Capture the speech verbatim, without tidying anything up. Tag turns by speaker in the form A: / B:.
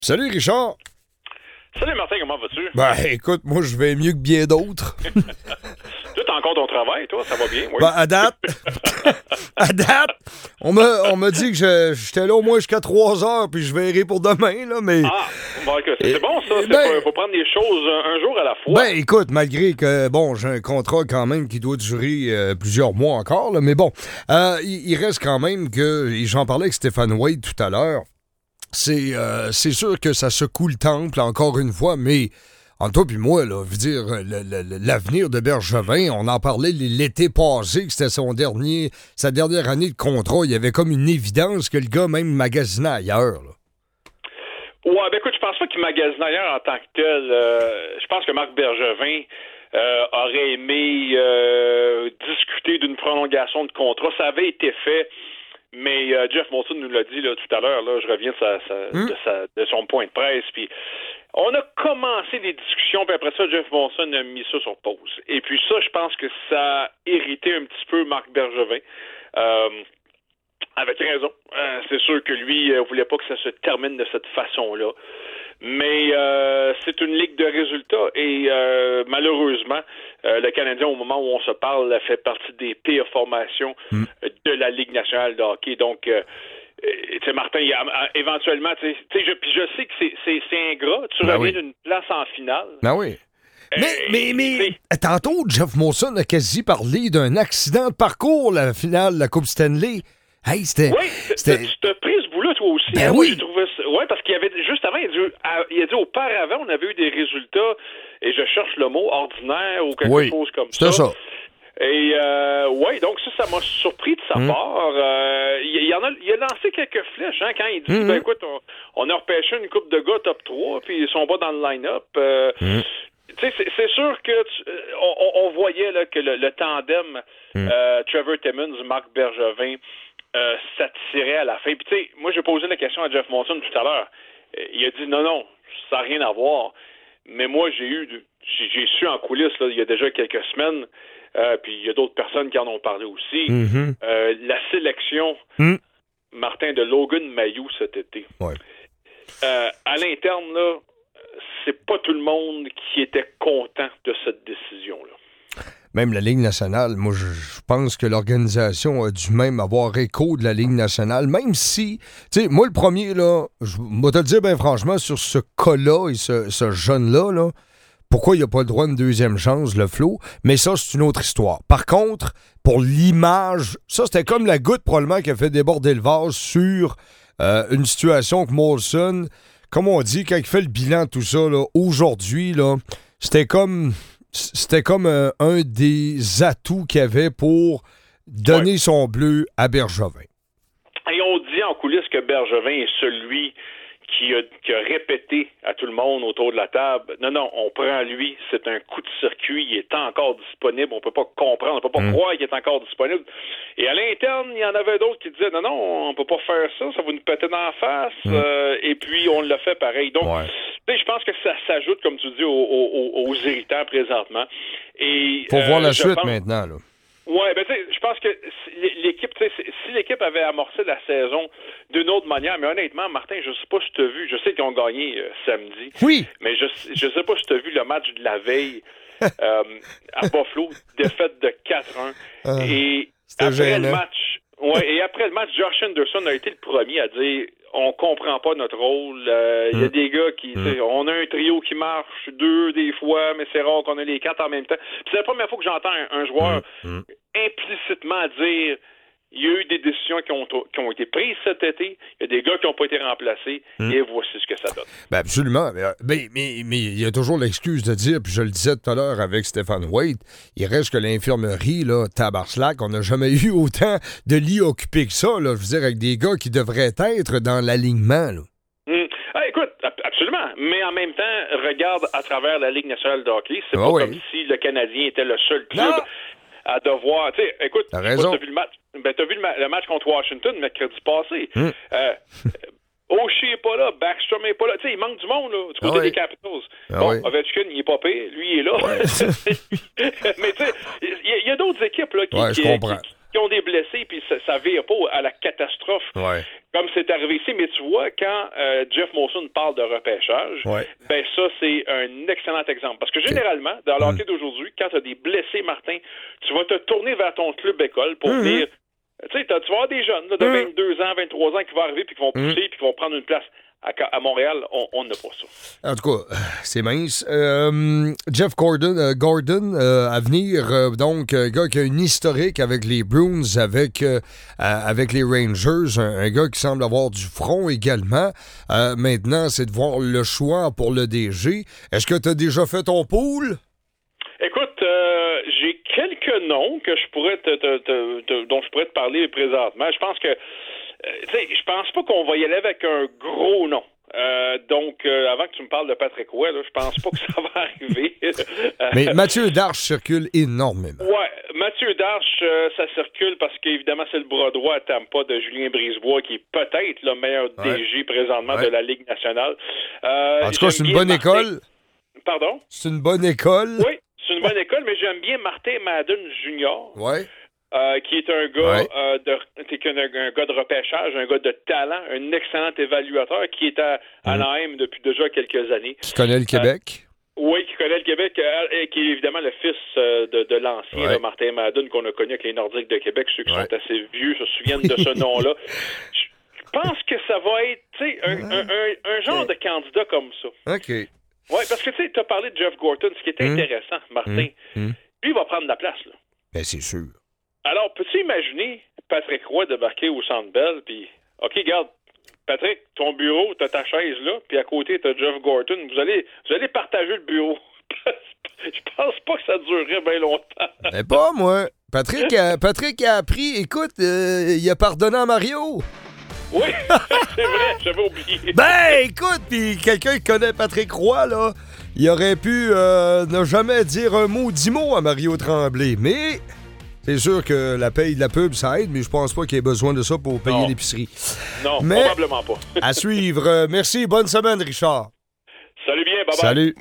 A: Salut Richard.
B: Salut Martin, comment vas-tu?
A: Ben écoute, moi je vais mieux que bien d'autres.
B: Tu as encore ton travail, toi, ça va bien? Oui.
A: Ben à date, à date, on m'a, on m'a dit que je, j'étais là au moins jusqu'à trois heures, puis je verrai pour demain, là, mais...
B: Ah, bon, okay, c'est, c'est bon ça, il
A: ben,
B: faut prendre les choses un, un jour à la fois.
A: Ben écoute, malgré que, bon, j'ai un contrat quand même qui doit durer euh, plusieurs mois encore, là, mais bon, euh, il, il reste quand même que, et j'en parlais avec Stéphane Wade tout à l'heure, c'est, euh, c'est sûr que ça secoue le temple, encore une fois, mais entre toi puis moi, là, veux dire, le, le, l'avenir de Bergevin, on en parlait l'été passé, que c'était son dernier, sa dernière année de contrat, il y avait comme une évidence que le gars même magasinait ailleurs, là.
B: Ouais, ben écoute, je pense pas qu'il magasine ailleurs en tant que tel. Euh, je pense que Marc Bergevin euh, aurait aimé euh, discuter d'une prolongation de contrat. Ça avait été fait. Mais euh, Jeff Molson nous l'a dit là, tout à l'heure, là, je reviens de, sa, sa, mmh. de, sa, de son point de presse, puis on a commencé des discussions, puis après ça, Jeff Molson a mis ça sur pause. Et puis ça, je pense que ça a irrité un petit peu Marc Bergevin. Euh, avec raison. Euh, c'est sûr que lui euh, voulait pas que ça se termine de cette façon-là. Mais euh, c'est une ligue de résultats et euh, malheureusement, euh, le Canadien, au moment où on se parle, fait partie des pires formations mm. de la Ligue nationale de hockey. Donc, euh, tu sais, Martin, il y a, éventuellement, tu sais, je, puis je sais que c'est, c'est, c'est ingrat. Tu ben reviens oui. d'une place en finale.
A: Ben oui. Mais, euh, mais, mais, tantôt, Jeff Molson a quasi parlé d'un accident de parcours, la finale de la Coupe Stanley. Hey, c'était,
B: oui,
A: c'était...
B: tu t'as pris ce bout-là, toi aussi.
A: Ben
B: hein,
A: oui.
B: J'ai trouvé ça... Oui, parce qu'il y avait, juste avant, il a, dit, il a dit auparavant, on avait eu des résultats, et je cherche le mot, ordinaire ou quelque
A: oui,
B: chose comme
A: c'était
B: ça.
A: ça.
B: Et, euh, oui, donc ça, ça m'a surpris de sa mmh. part. Euh, il, il, en a, il a lancé quelques flèches, hein, quand il dit, mmh. ben écoute, on, on a repêché une couple de gars top trois, puis ils sont pas dans le line-up. Euh, mmh. C'est, c'est sûr que tu, on, on voyait là, que le, le tandem mmh. euh, Trevor Timmins, Marc Bergevin, Euh, ça tirait à la fin. Puis tu sais, moi j'ai posé la question à Jeff Molson tout à l'heure. Euh, il a dit non, non, ça n'a rien à voir. Mais moi j'ai eu, j'ai, j'ai su en coulisses là, il y a déjà quelques semaines, euh, puis il y a d'autres personnes qui en ont parlé aussi, mm-hmm. euh, la sélection, mm. Martin, de Logan Mailloux cet été.
A: Ouais.
B: Euh, à l'interne, là, c'est pas tout le monde qui était content de cette décision-là.
A: Même la Ligue nationale, moi, je, je pense que l'organisation a dû même avoir écho de la Ligue nationale, même si, tu sais, moi, le premier, là, je vais te le dire bien franchement, sur ce cas-là et ce, ce jeune-là, là, pourquoi il n'a pas le droit à une deuxième chance, le Flo, mais ça, c'est une autre histoire. Par contre, pour l'image, ça, c'était comme la goutte, probablement, qui a fait déborder le vase sur euh, une situation que Molson, comme on dit, quand il fait le bilan de tout ça, là, aujourd'hui, là, c'était comme... C'était comme euh, un des atouts qu'il avait pour donner ouais. son bleu à Bergevin.
B: Et on dit en coulisses que Bergevin est celui qui a, qui a répété à tout le monde autour de la table, non, non, on prend lui, c'est un coup de circuit, il est encore disponible, on peut pas comprendre, on peut pas mmh. croire qu'il est encore disponible. Et à l'interne, il y en avait d'autres qui disaient, non, non, on peut pas faire ça, ça va nous péter dans la face, mmh. euh, et puis on l'a fait pareil. Donc,
A: ouais.
B: tu sais, je pense que ça s'ajoute, comme tu dis, aux, aux, aux irritants présentement. Et
A: faut euh, voir la suite
B: pense...
A: maintenant, là.
B: Oui, ben tu sais, je pense que l'équipe, tu sais, si l'équipe avait amorcé la saison d'une autre manière, mais honnêtement, Martin, je sais pas si tu as vu, je sais qu'ils ont gagné euh, samedi.
A: Oui.
B: Mais je je sais pas si tu as vu le match de la veille euh, à Buffalo, défaite de quatre un. Euh, et après gênant. le match, ouais, et après le match, Josh Anderson a été le premier à dire on comprend pas notre rôle. Il euh, mm. y a des gars qui, mm. on a un trio qui marche deux des fois, mais c'est rare qu'on ait les quatre en même temps. Puis c'est la première fois que j'entends un, un joueur mm. implicitement dire il y a eu des décisions qui ont, qui ont été prises cet été, il y a des gars qui n'ont pas été remplacés, mm. et voici ce que ça donne.
A: Ben absolument. Mais, mais, mais il y a toujours l'excuse de dire, puis je le disais tout à l'heure avec Stéphane Wade, il reste que l'infirmerie, là, tabarcelac, on n'a jamais eu autant de lits occupés que ça, là, je veux dire, avec des gars qui devraient être dans l'alignement, là.
B: Mm. Ah, écoute, absolument. Mais en même temps, regarde à travers la Ligue nationale de hockey, c'est ah, pas oui. comme si le Canadien était le seul club non. à devoir... Tu sais, écoute,
A: t'as raison.
B: T'as vu le match, ben, t'as vu le, ma- le match contre Washington mercredi passé. Mm. Euh, Oshie est pas là, Backstrom est pas là. Tu sais, il manque du monde, là, du côté ah oui. des Capitals.
A: Ah
B: bon,
A: oui.
B: Ovechkin, il est pas pire. Lui, il est là. Ouais. Mais tu sais, il y, y a d'autres équipes, là, qui...
A: Ouais,
B: qui,
A: je comprends.
B: Qui, qui ont des blessés, puis ça, ça vire pas à la catastrophe,
A: ouais.
B: comme c'est arrivé ici. Mais tu vois, quand euh, Jeff Molson parle de repêchage,
A: ouais.
B: ben ça, c'est un excellent exemple. Parce que généralement, dans le hockey d'aujourd'hui, quand tu as des blessés, Martin, tu vas te tourner vers ton club école pour
A: mm-hmm.
B: venir... Tu sais, tu vas avoir des jeunes là, de mm-hmm. vingt-deux ans, vingt-trois ans qui vont arriver, puis qui vont pousser, mm-hmm. puis qui vont prendre une place. À, à Montréal, on n'a pas ça.
A: En tout cas, c'est mince. Euh, Jeff Gordon, euh, Gordon euh, à venir, euh, donc, un gars qui a une historique avec les Bruins, avec, euh, avec les Rangers, un, un gars qui semble avoir du front également. Euh, maintenant, c'est de voir le choix pour le D G. Est-ce que tu as déjà fait ton pool?
B: Écoute, euh, j'ai quelques noms que je pourrais te, te, te, te, dont je pourrais te parler présentement. Je pense que Euh, tu sais, je pense pas qu'on va y aller avec un gros nom. Euh, donc, euh, avant que tu me parles de Patrick Roy, là, je pense pas que ça va arriver.
A: Mais Mathieu Darche circule énormément.
B: Ouais, Mathieu Darche, euh, ça circule parce qu'évidemment, c'est le bras droit à Tampa de Julien Brisebois, qui est peut-être le meilleur ouais. D G présentement ouais. de la Ligue nationale. Euh,
A: en tout cas, c'est une bonne
B: Martin...
A: école.
B: Pardon?
A: C'est une bonne école.
B: Oui, c'est une bonne école, mais j'aime bien Martin Madden junior
A: Ouais.
B: Euh, qui est un gars
A: ouais.
B: euh, de un, un gars de repêchage, un gars de talent, un excellent évaluateur qui est à mmh. Anaheim depuis déjà quelques années.
A: Qui connaît le Québec?
B: Euh, oui, qui connaît le Québec, euh, et qui est évidemment le fils euh, de, de l'ancien
A: ouais.
B: là, Martin Madden qu'on a connu avec les Nordiques de Québec. Ceux qui ouais. sont assez vieux se souviennent de ce nom-là. Je pense que ça va être un, un, un, un genre okay. de candidat comme ça.
A: OK.
B: Oui, parce que tu sais, tu as parlé de Jeff Gorton, ce qui est mmh. intéressant, Martin. Mmh. Lui, il va prendre la place. Là.
A: Ben, c'est sûr.
B: Alors, peux-tu imaginer Patrick Roy débarquer au Centre Bell, puis, OK, regarde, Patrick, ton bureau, t'as ta chaise là, puis à côté, t'as Jeff Gorton. Vous allez, vous allez partager le bureau. Je pense pas que ça durerait bien longtemps.
A: Mais pas, moi. Patrick a, Patrick a appris, écoute, euh, il a pardonné à Mario.
B: Oui, c'est vrai, j'avais oublié.
A: Ben, écoute, puis quelqu'un qui connaît Patrick Roy, là, il aurait pu euh, ne jamais dire un mot, dix mots à Mario Tremblay, mais... C'est sûr que la paye de la pub, ça aide, mais je pense pas qu'il y ait besoin de ça pour payer non. l'épicerie.
B: Non,
A: mais,
B: probablement pas.
A: À suivre. Merci. Bonne semaine, Richard.
B: Salut bien. Bye-bye.
A: Salut.